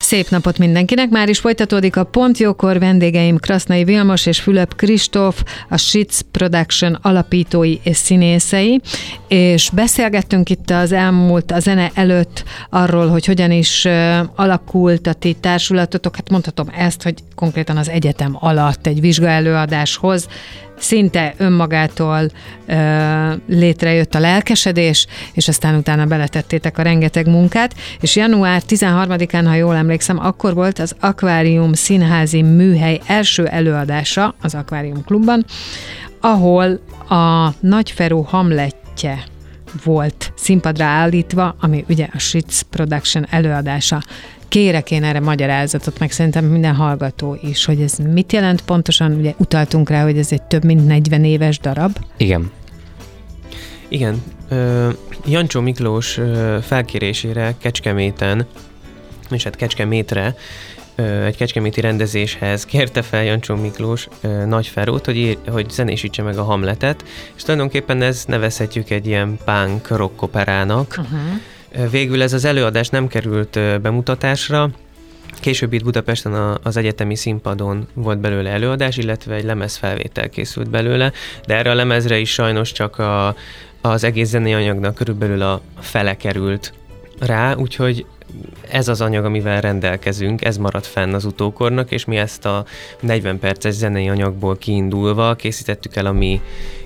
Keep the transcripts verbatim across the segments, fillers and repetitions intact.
Szép napot mindenkinek! Már is folytatódik a Pont Jókor, vendégeim Krasznai Vilmos és Fülöp Kristóf, a Sitz Production alapítói és színészei, és beszélgettünk itt az elmúlt, a zene előtt arról, hogy hogyan is alakult a ti társulatotok. Hát mondhatom ezt, hogy konkrétan az egyetem alatt egy vizsgaelőadáshoz szinte önmagától ö, létrejött a lelkesedés, és aztán utána beletettétek a rengeteg munkát, és január tizenharmadikán, ha jól emlékszem, akkor volt az Akvárium Színházi Műhely első előadása az Akvárium Klubban, ahol a Nagyferó Hamletje volt színpadra állítva, ami ugye a Sitz Production előadása. Kérek én erre magyarázatot, meg szerintem minden hallgató is, hogy ez mit jelent pontosan, ugye utaltunk rá, hogy ez egy több mint negyven éves darab. Igen. Igen. Uh, Jancsó Miklós uh, felkérésére Kecskeméten, és hát Kecskemétre, uh, egy kecskeméti rendezéshez kérte fel Jancsó Miklós uh, Nagyferót, hogy, ír, hogy zenésítse meg a Hamletet, és tulajdonképpen ez nevezhetjük egy ilyen punk rock operának. Uh-huh. Végül ez az előadás nem került bemutatásra, később itt Budapesten az egyetemi színpadon volt belőle előadás, illetve egy lemezfelvétel készült belőle, de erre a lemezre is sajnos csak a, az egész zenei anyagnak körülbelül a fele került rá, úgyhogy ez az anyag, amivel rendelkezünk, ez maradt fenn az utókornak, és mi ezt a negyven perces zenei anyagból kiindulva készítettük el a mi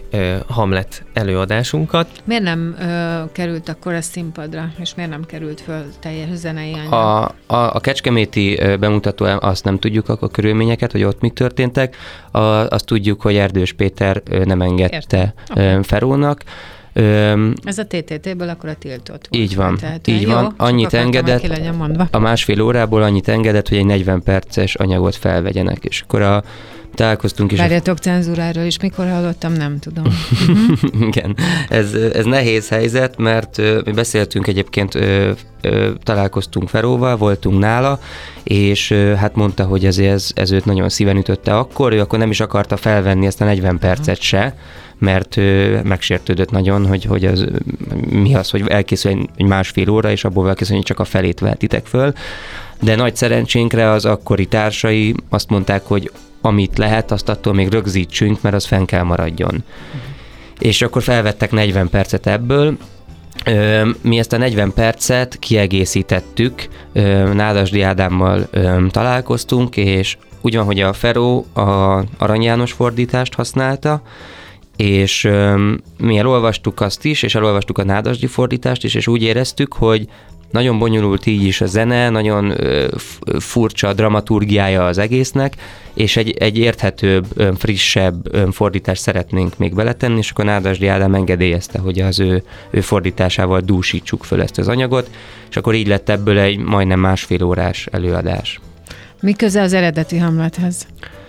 Hamlet előadásunkat. Miért nem ö, került akkor a színpadra, és miért nem került föl teljes zenei anyag? A, a, a kecskeméti bemutató, azt nem tudjuk a körülményeket, hogy ott mik történtek. A, azt tudjuk, hogy Erdős Péter nem engedte okay. Ferónak. Öm, Ez a té té té-ből akkor a tiltott volt. Így van, tehát, így jó, van. Annyit engedett, a másfél órából annyit engedett, hogy egy negyven perces anyagot felvegyenek, és akkor a találkoztunk is. Várjatok, cenzúráról is mikor hallottam, nem tudom. Igen, ez, ez nehéz helyzet, mert mi beszéltünk egyébként, találkoztunk Feróval, voltunk nála, és hát mondta, hogy ez, ez, ez őt nagyon szíven ütötte akkor, ő akkor nem is akarta felvenni ezt a negyven percet se, mert megsértődött nagyon, hogy, hogy az, mi az, hogy elkészül egy másfél óra, és abból elkészül, hogy csak a felét vehetitek föl. De nagy szerencsénkre az akkori társai azt mondták, hogy amit lehet, azt attól még rögzítsünk, mert az fenn kell maradjon. Uh-huh. És akkor felvettek negyven percet ebből. Mi ezt a negyven percet kiegészítettük, Nádasdy Ádámmal találkoztunk, és úgy van, hogy a Feró a Arany János fordítást használta, és mi elolvastuk azt is, és elolvastuk a Nádasdy fordítást is, és úgy éreztük, hogy nagyon bonyolult így is a zene, nagyon furcsa dramaturgiája az egésznek, és egy, egy érthetőbb, frissebb fordítást szeretnénk még beletenni, és akkor Nádasdy Ádám engedélyezte, hogy az ő, ő fordításával dúsítsuk föl ezt az anyagot, és akkor így lett ebből egy majdnem másfél órás előadás. Mi köze az eredeti Hamlethez?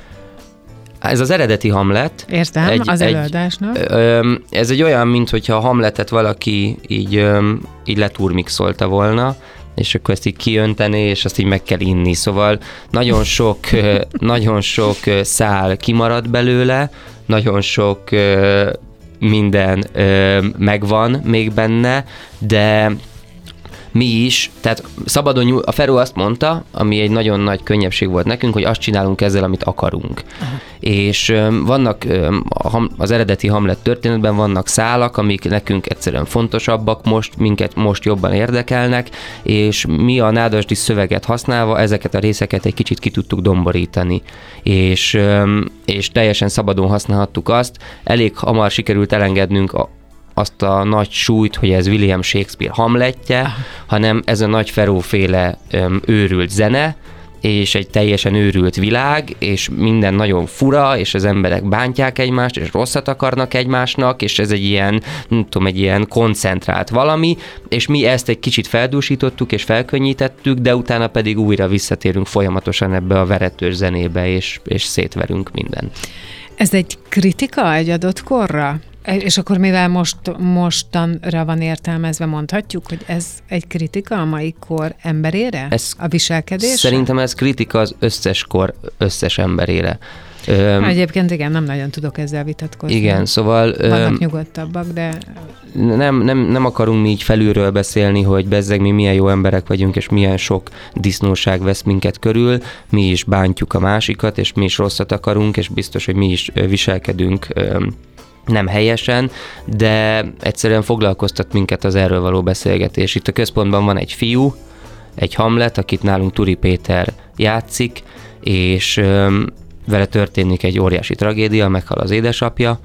Ez az eredeti Hamlet. Értem, egy, az előadásnak. Egy, ö, ez egy olyan, mint hogyha a Hamletet valaki így, ö, így leturmixolta volna, és akkor ezt így kiöntené, és azt így meg kell inni. Szóval nagyon sok, nagyon sok szál kimarad belőle, nagyon sok ö, minden ö, megvan még benne, de mi is, tehát szabadon nyúl, a Feró azt mondta, ami egy nagyon nagy könnyebbség volt nekünk, hogy azt csinálunk ezzel, amit akarunk. Aha. És um, vannak um, az eredeti Hamlet történetben vannak szálak, amik nekünk egyszerűen fontosabbak most, minket most jobban érdekelnek, és mi a Nádasdy szöveget használva ezeket a részeket egy kicsit ki tudtuk domborítani. És, um, és teljesen szabadon használhattuk azt, elég hamar sikerült elengednünk a azt a nagy súlyt, hogy ez William Shakespeare Hamletje, hanem ez a nagy Feró-féle öm, őrült zene, és egy teljesen őrült világ, és minden nagyon fura, és az emberek bántják egymást, és rosszat akarnak egymásnak, és ez egy ilyen, nem tudom, egy ilyen koncentrált valami, és mi ezt egy kicsit feldúsítottuk, és felkönnyítettük, de utána pedig újra visszatérünk folyamatosan ebbe a veretős zenébe, és, és szétverünk mindent. Ez egy kritika egy adott korra? És akkor mivel most, mostanra van értelmezve, mondhatjuk, hogy ez egy kritika a mai kor emberére? Ez, a viselkedésre? Szerintem ez kritika az összes kor összes emberére. Öm, Egyébként igen, nem nagyon tudok ezzel vitatkozni. Igen, szóval... Vannak öm, nyugodtabbak, de... Nem, nem, nem akarunk mi így felülről beszélni, hogy bezzeg mi milyen jó emberek vagyunk, és milyen sok disznóság vesz minket körül, mi is bántjuk a másikat, és mi is rosszat akarunk, és biztos, hogy mi is viselkedünk öm, nem helyesen, de egyszerűen foglalkoztat minket az erről való beszélgetés. Itt a központban van egy fiú, egy Hamlet, akit nálunk Turi Péter játszik, és öm, vele történik egy óriási tragédia, meghal az édesapja,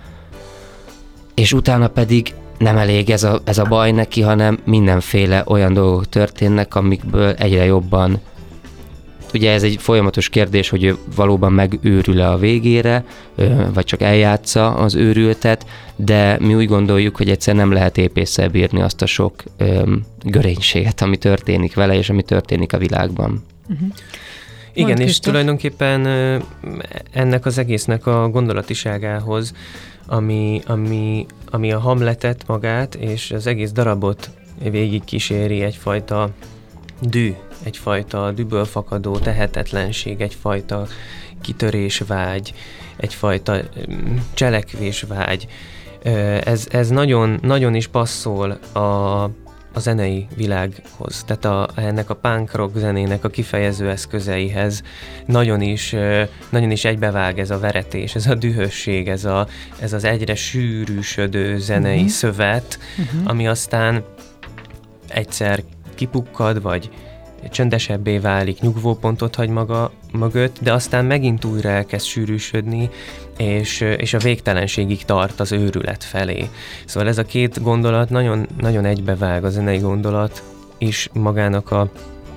és utána pedig nem elég ez a, ez a baj neki, hanem mindenféle olyan dolgok történnek, amikből egyre jobban. Ugye ez egy folyamatos kérdés, hogy ő valóban megőrül-e a végére, vagy csak eljátsza az őrültet, de mi úgy gondoljuk, hogy egyszer nem lehet épésszel bírni azt a sok öm, görénységet, ami történik vele, és ami történik a világban. Uh-huh. Igen, és Kristóf. Tulajdonképpen ennek az egésznek a gondolatiságához, ami, ami, ami a Hamletet magát és az egész darabot végig kíséri egyfajta dű, egyfajta dűből fakadó tehetetlenség, egyfajta kitörésvágy, egyfajta cselekvésvágy. Ez, ez nagyon, nagyon is passzol a, a zenei világhoz, tehát a, ennek a punk rock zenének a kifejező eszközeihez nagyon is, nagyon is egybevág ez a veretés, ez a dühösség, ez, a, ez az egyre sűrűsödő zenei uh-huh. szövet, uh-huh. ami aztán egyszer kipukkad, vagy csöndesebbé válik, nyugvópontot hagy maga mögött, de aztán megint újra elkezd sűrűsödni, és, és a végtelenségig tart az őrület felé. Szóval ez a két gondolat nagyon, nagyon egybevág, a zenei gondolat is magának a,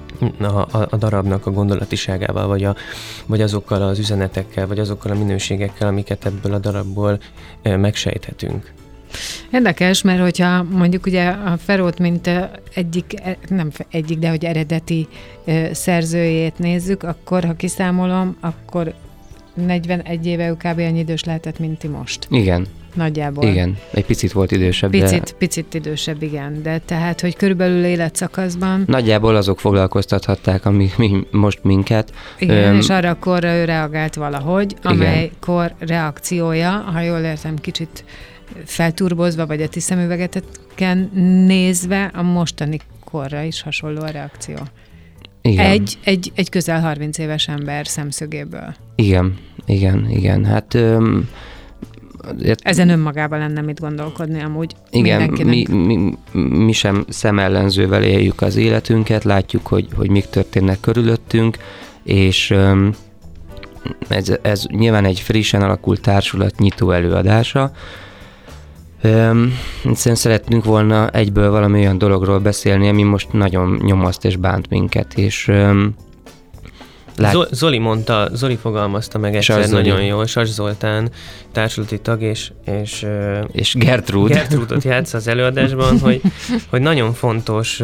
a, a darabnak a gondolatiságával, vagy, a, vagy azokkal az üzenetekkel, vagy azokkal a minőségekkel, amiket ebből a darabból megsejthetünk. Érdekes, mert hogyha mondjuk ugye a Ferót, mint egyik, nem egyik, de hogy eredeti szerzőjét nézzük, akkor ha kiszámolom, akkor negyvenegy éve ő kb. Annyi idős lehetett, mint ti most. Igen. Nagyjából. Igen, egy picit volt idősebb. Picit, de... picit idősebb, igen. De tehát, hogy körülbelül életszakaszban... Nagyjából azok foglalkoztathatták, amik mi, most minket. Igen, Öm... és arra a korra ő reagált valahogy, amelykor reakciója, ha jól értem, kicsit felturbozva, vagy a ti szemüvegeteken nézve, a mostani korra is hasonló a reakció. Igen. Egy, egy, egy közel harminc éves ember szemszögéből. Igen, igen, igen. Hát... Öm, ezen önmagában lenne mit gondolkodni amúgy igen, mindenkinek. Mi, mi, mi sem szemellenzővel éljük az életünket, látjuk, hogy, hogy mik történnek körülöttünk, és öm, ez, ez nyilván egy frissen alakult társulat nyitó előadása. Öm, egyszerűen szeretnünk volna egyből valami olyan dologról beszélni, ami most nagyon nyomaszt és bánt minket, és öm, lát... Zoli mondta, Zoli fogalmazta meg egyszer nagyon jól, Sas Zoltán társulati tag, és, és, és Gertrúd. Gertrúdot játsz az előadásban, hogy, hogy nagyon fontos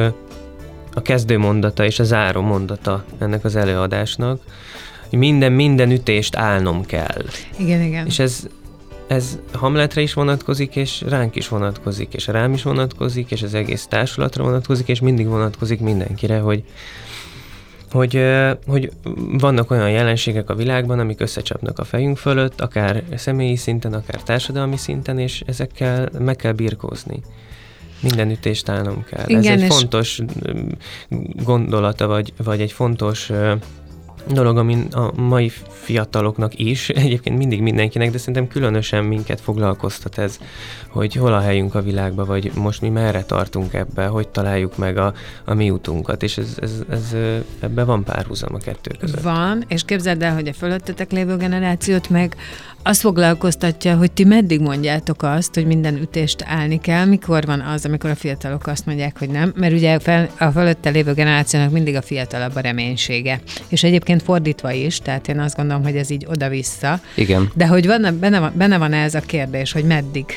a kezdő mondata és a záró mondata ennek az előadásnak, hogy minden, minden ütést állnom kell. Igen, igen. És ez Ez Hamletre is vonatkozik, és ránk is vonatkozik, és rám is vonatkozik, és az egész társulatra vonatkozik, és mindig vonatkozik mindenkire, hogy, hogy, hogy vannak olyan jelenségek a világban, amik összecsapnak a fejünk fölött, akár személyi szinten, akár társadalmi szinten, és ezekkel meg kell birkózni. Minden ütést állnom kell. Igen, ez egy fontos gondolata, vagy, vagy egy fontos dolog, ami a mai fiataloknak is, egyébként mindig mindenkinek, de szerintem különösen minket foglalkoztat ez, hogy hol a helyünk a világban, vagy most mi merre tartunk ebbe, hogy találjuk meg a, a mi utunkat, és ez, ez, ez, ebben van párhuzam a kettő között. Van, és képzeld el, hogy a fölöttetek lévő generációt meg azt foglalkoztatja, hogy ti meddig mondjátok azt, hogy minden ütést állni kell, mikor van az, amikor a fiatalok azt mondják, hogy nem, mert ugye a fölötte lévő generációnak mindig a fiatalabb a reménysége. És egyébként fordítva is, tehát én azt gondolom, hogy ez így oda-vissza. Igen. De hogy van, benne, van, benne van ez a kérdés, hogy meddig?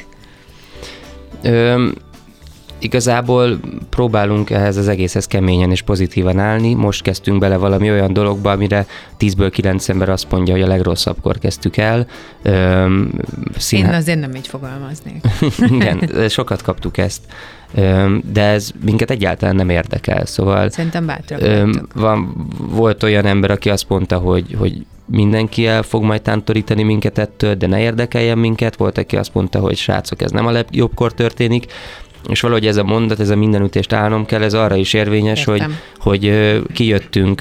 Öm, igazából próbálunk ehhez az egészhez keményen és pozitívan állni. Most kezdtünk bele valami olyan dologba, amire tízből kilenc ember azt mondja, hogy a legrosszabbkor kezdtük el. Öm, színhá... Én azért nem így fogalmaznék. Igen, sokat kaptuk ezt. Öm, de ez minket egyáltalán nem érdekel, szóval... Szerintem bátrak öm, van, volt olyan ember, aki azt mondta, hogy, hogy mindenki el fog majd tántorítani minket ettől, de ne érdekeljen minket. Volt, aki azt mondta, hogy srácok, ez nem a legjobbkor történik, és valahogy ez a mondat, ez a mindenütést állnom kell, ez arra is érvényes, hogy, hogy kijöttünk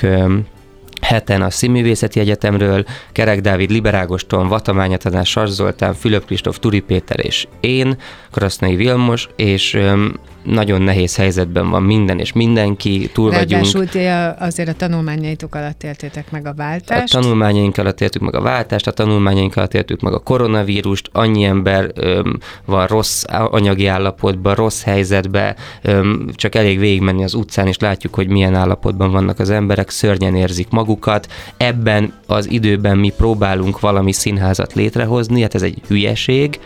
heten a Színművészeti Egyetemről, Kerek Dávid, Liber Ágoston, Vatamányi Tanás, Sas Zoltán, Fülöp Kristóf, Turi Péter és én, Krasznai Vilmos, és öm, nagyon nehéz helyzetben van minden, és mindenki, túl vagyunk. Ráadásul azért a tanulmányaitok alatt éltétek meg a váltást. A tanulmányaink alatt éltük meg a váltást, a tanulmányaink alatt éltük meg a koronavírust, annyi ember öm, van rossz anyagi állapotban, rossz helyzetben, öm, csak elég végigmenni az utcán, és látjuk, hogy milyen állapotban vannak az emberek, szörnyen érzik magukat. Ebben az időben mi próbálunk valami színházat létrehozni, hát ez egy hülyeség,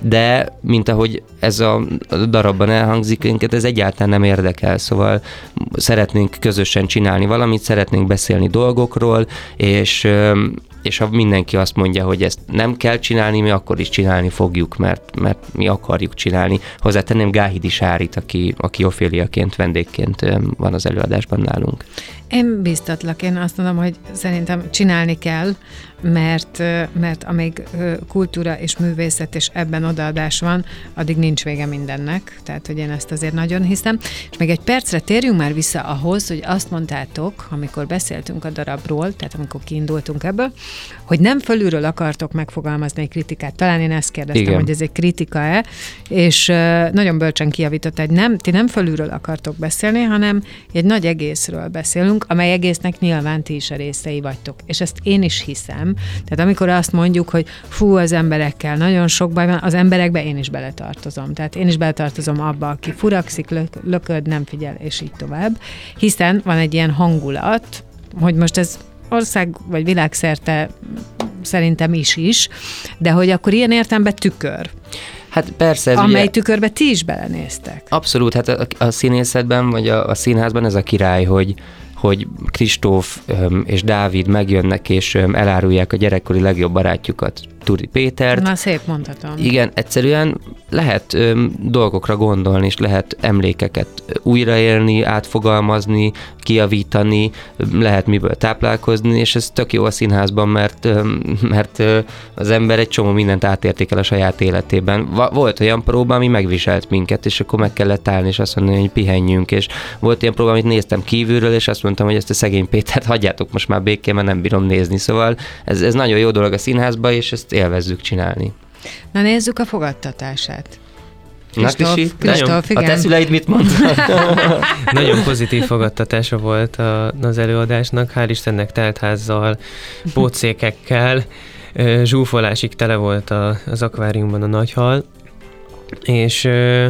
de mint ahogy ez a darabban elhangzik, minket ez egyáltalán nem érdekel, szóval szeretnénk közösen csinálni valamit, szeretnénk beszélni dolgokról, és, és ha mindenki azt mondja, hogy ezt nem kell csinálni, mi akkor is csinálni fogjuk, mert, mert mi akarjuk csinálni. Hozzátenném Gáhidi Sárit, aki, aki Oféliaként, vendégként van az előadásban nálunk. Én bíztatlak, én azt mondom, hogy szerintem csinálni kell, mert, mert amíg kultúra és művészet és ebben odaadás van, addig nincs vége mindennek. Tehát, hogy én ezt azért nagyon hiszem. És még egy percre térjünk már vissza ahhoz, hogy azt mondtátok, amikor beszéltünk a darabról, tehát amikor kiindultunk ebből, hogy nem fölülről akartok megfogalmazni egy kritikát. Talán én ezt kérdeztem, igen, hogy ez egy kritika-e, és nagyon bölcsen kijavított, hogy nem, ti nem fölülről akartok beszélni, hanem egy nagy egészről beszélünk, amely egésznek nyilván ti is a részei vagytok. És ezt én is hiszem. Tehát amikor azt mondjuk, hogy fú, az emberekkel nagyon sok baj van, az emberekbe én is beletartozom. Tehát én is beletartozom abba, aki furakszik, lök, lököd, nem figyel, és így tovább. Hiszen van egy ilyen hangulat, hogy most ez ország vagy világszerte szerintem is is, de hogy akkor ilyen értelemben tükör. Hát persze. Ez amely ugye... tükörbe ti is belenéztek. Abszolút, hát a, a színészetben, vagy a, a színházban ez a király, hogy hogy Kristóf és Dávid megjönnek, és elárulják a gyerekkori legjobb barátjukat, Turi Pétert. Na, szép mondhatom. Igen, egyszerűen lehet öm, dolgokra gondolni, és lehet emlékeket újraélni, átfogalmazni, kijavítani, lehet miből táplálkozni, és ez tök jó a színházban, mert, öm, mert öm, az ember egy csomó mindent átértékel a saját életében. Va- volt olyan próba, ami megviselt minket, és akkor meg kellett állni, és azt mondani, hogy pihenjünk, és volt ilyen próba, amit néztem kívülről, és azt mondtam, hogy ezt a szegény Pétert hagyjátok most már békén, mert nem bírom nézni, szóval ez, ez nagyon jó dolog a színházban, és ezt élvezzük csinálni. Na nézzük a fogadtatását. Kristóf, Kristóf, igen. A te szüleid mit mondtak? Nagyon pozitív fogadtatása volt a, az előadásnak, hál' Istennek teltházzal, pótszékekkel, zsúfolásig tele volt a, az akváriumban a nagy hal, és,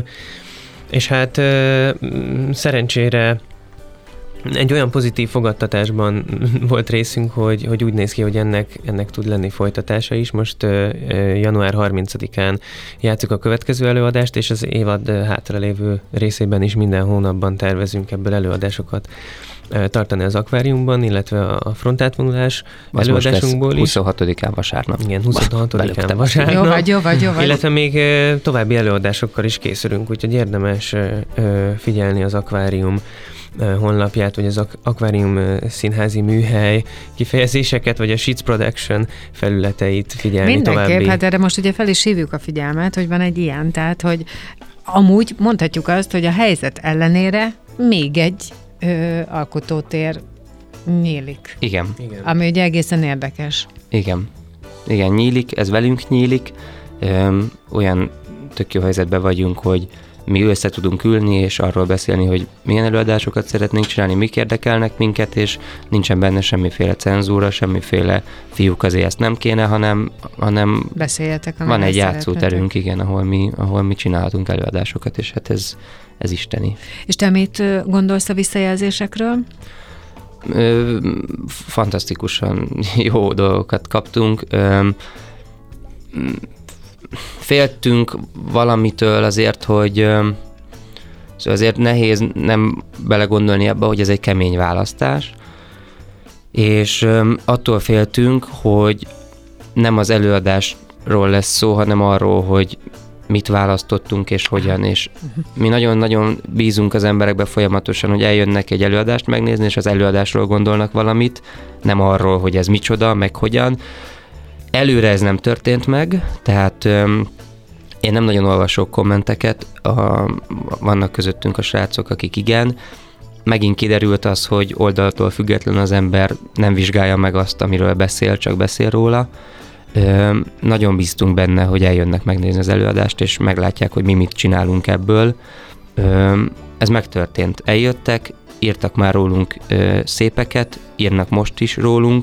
és hát szerencsére egy olyan pozitív fogadtatásban volt részünk, hogy, hogy úgy néz ki, hogy ennek, ennek tud lenni folytatása is. Most uh, január harmincadikán játsszuk a következő előadást, és az évad hátralévő részében is minden hónapban tervezünk ebből előadásokat uh, tartani az akváriumban, illetve a frontátvonulás előadásunkból is. huszonhatodikán vasárnap. Igen, huszonhatodikán vasárnap. Jó vagy, jó vagy, jó vagy. Illetve még uh, további előadásokkal is készülünk, úgyhogy érdemes uh, figyelni az akvárium honlapját, vagy az akvárium színházi műhely kifejezéseket, vagy a Sheets Production felületeit figyelni mindenképp, további. Hát erre most ugye fel is hívjuk a figyelmet, hogy van egy ilyen, tehát, hogy amúgy mondhatjuk azt, hogy a helyzet ellenére még egy ö, alkotótér nyílik. Igen. Igen. Ami ugye egészen érdekes. Igen. Igen, nyílik, ez velünk nyílik. Öm, olyan tök jó helyzetben vagyunk, hogy mi össze tudunk ülni, és arról beszélni, hogy milyen előadásokat szeretnénk csinálni, mik érdekelnek minket, és nincsen benne semmiféle cenzúra, semmiféle fiúk azért ezt nem kéne, hanem, hanem beszéljetek, van egy játszóterünk, igen, ahol mi, ahol mi csinálhatunk előadásokat, és hát ez, ez isteni. És te mit gondolsz a visszajelzésekről? Ö, fantasztikusan jó dolgokat kaptunk. Ö, Féltünk valamitől azért, hogy szóval azért nehéz nem belegondolni abba, hogy ez egy kemény választás, és attól féltünk, hogy nem az előadásról lesz szó, hanem arról, hogy mit választottunk és hogyan, és mi nagyon-nagyon bízunk az emberekbe folyamatosan, hogy eljönnek egy előadást megnézni, és az előadásról gondolnak valamit, nem arról, hogy ez micsoda, meg hogyan. Előre ez nem történt meg, tehát öm, én nem nagyon olvasok kommenteket, a, vannak közöttünk a srácok, akik igen. Megint kiderült az, hogy oldaltól független az ember nem vizsgálja meg azt, amiről beszél, csak beszél róla. Ö, nagyon bíztunk benne, hogy eljönnek megnézni az előadást, és meglátják, hogy mi mit csinálunk ebből. Ö, ez megtörtént. Eljöttek, írtak már rólunk ö, szépeket, írnak most is rólunk,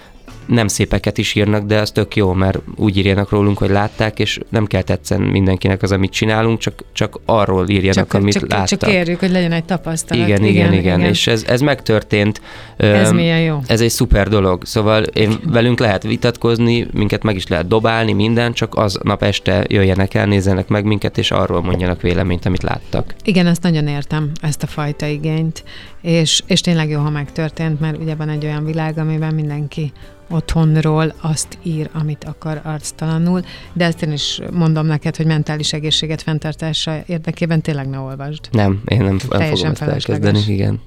nem szépeket is írnak, de az tök jó, mert úgy írjanak rólunk, hogy látták, és nem kell tetszen mindenkinek az, amit csinálunk, csak, csak arról írjanak, csak, amit csak, láttak. Csak kérjük, hogy legyen egy tapasztalat. Igen, igen, igen, igen. igen. És ez, ez megtörtént. Ez um, milyen jó. Ez egy szuper dolog. Szóval én, velünk lehet vitatkozni, minket meg is lehet dobálni, minden, csak aznap este jöjjenek el, nézzenek meg minket, és arról mondjanak véleményt, amit láttak. Igen, ezt nagyon értem, ezt a fajta igényt. És, és tényleg jó, ha megtörtént, mert ugye van egy olyan világ, amiben mindenki otthonról azt ír, amit akar arctalanul, de ezt én is mondom neked, hogy mentális egészséget fenntartása érdekében tényleg ne olvasd. Nem, én nem, nem fogom ezt elkezdeni, igen.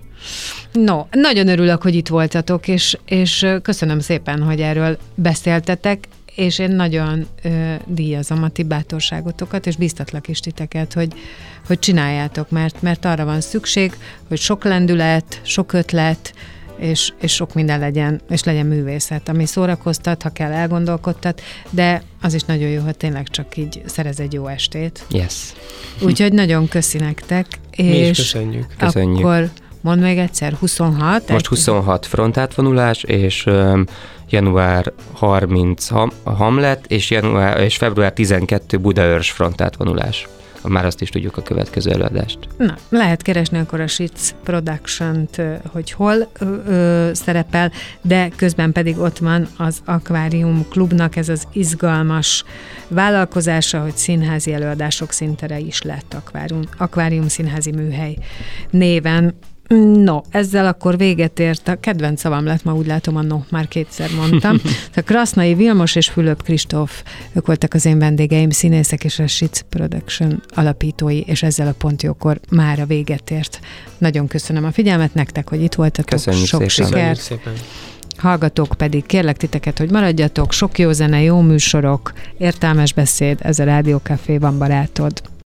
No, nagyon örülök, hogy itt voltatok, és, és köszönöm szépen, hogy erről beszéltetek, és én nagyon ö, díjazom a ti bátorságotokat, és biztatlak is titeket, hogy, hogy csináljátok, mert, mert arra van szükség, hogy sok lendület, sok ötlet, és, és sok minden legyen, és legyen művészet, ami szórakoztat, ha kell elgondolkodtat, de az is nagyon jó, ha tényleg csak így szerez egy jó estét. Yes. Úgyhogy nagyon köszi nektek. És mi is köszönjük. Köszönjük. Akkor mondd még egyszer, huszonhat? Most huszonhat frontátvonulás, és um, január harmincadika ham, Hamlet, és, január, és február tizenkettedike Budaörs frontátvonulás. Már azt is tudjuk a következő előadást. Na, lehet keresni akkor a Sitz Production-t, hogy hol ö, ö, szerepel, de közben pedig ott van az Akvárium Klubnak ez az izgalmas vállalkozása, hogy színházi előadások színtere is lett Akvárium, Akvárium Színházi Műhely néven. No, ezzel akkor véget ért. A kedvenc szavam lett, ma úgy látom, a no, már kétszer mondtam. A Krasznai Vilmos és Fülöp Kristóf, ők voltak az én vendégeim, színészek és a Sitz Production alapítói, és ezzel a Pont Jókor már a véget ért. Nagyon köszönöm a figyelmet nektek, hogy itt voltatok. Köszönjük Sok szépen. sikert. Szépen. Hallgatók pedig, kérlek titeket, hogy maradjatok, sok jó zene, jó műsorok, értelmes beszéd, ez a Rádió Café, van barátod.